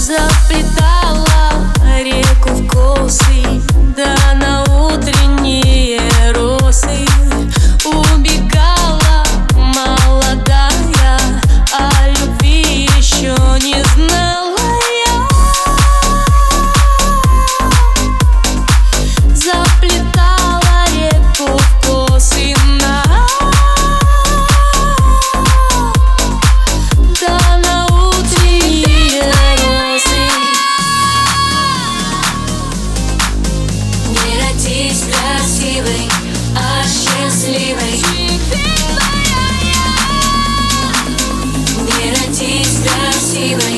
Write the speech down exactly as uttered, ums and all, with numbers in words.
Заплетала реку в косы, да на утренние росы. Убегала молодая, а любви еще не знала я. Заплетала реку в косы на, да на утренние росы. Не родись красивой, а счастливой. Не родись красивой,